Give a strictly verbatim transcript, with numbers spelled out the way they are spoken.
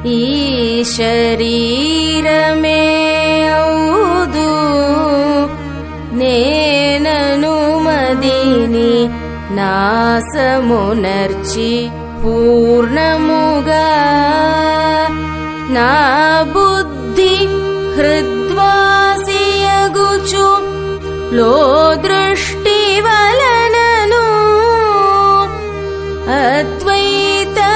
ఈ శరీరమే ఔదు నేనను మదిని నాశమునర్చి పూర్ణముగా నా బుద్ధి హృద్వాసియగుచు లో దృష్టి వలనను అద్వైత